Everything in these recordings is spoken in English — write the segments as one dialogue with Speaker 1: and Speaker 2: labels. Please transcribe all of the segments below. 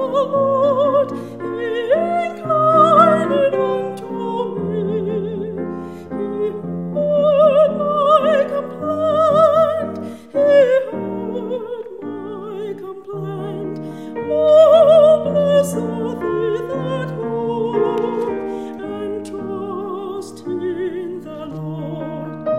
Speaker 1: Lord, He inclined unto me. He heard my complaint. He heard my complaint. Oh, blessed they that hope and trust in the Lord.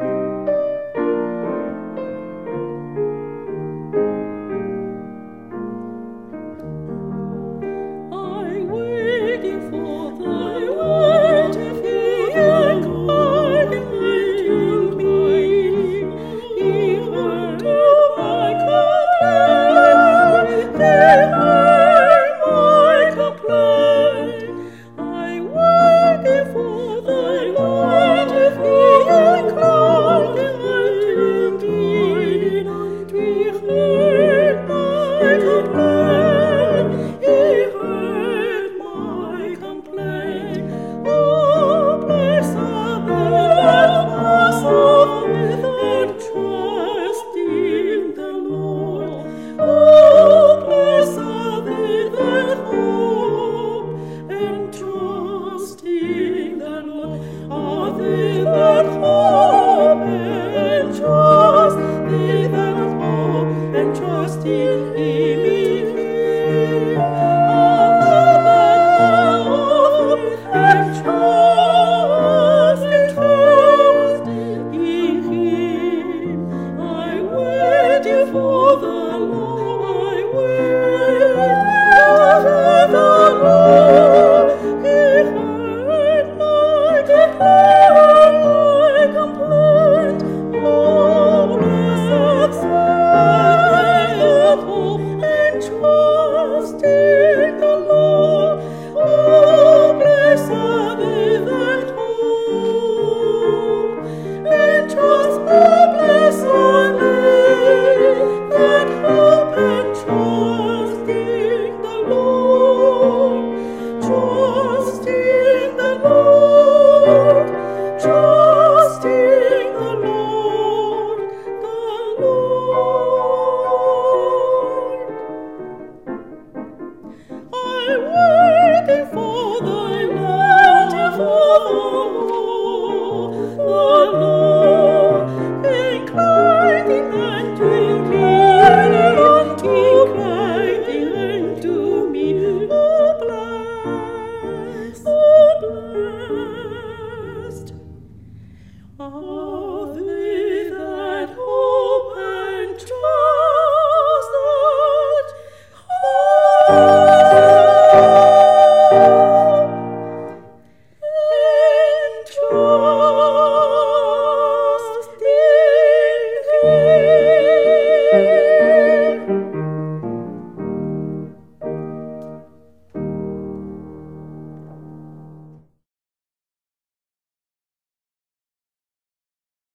Speaker 1: I waiting for thy word, He inclined unto me. He heard my complaint. He heard my complaint. I waiting for thy word, He inclined unto me. He heard my complaint. He heard my complaint. Oh, blessed that trust in the Lord. Oh, blessed that hope and trust in the Lord. Ah, they that hope and trust, they that hope and trust in Him.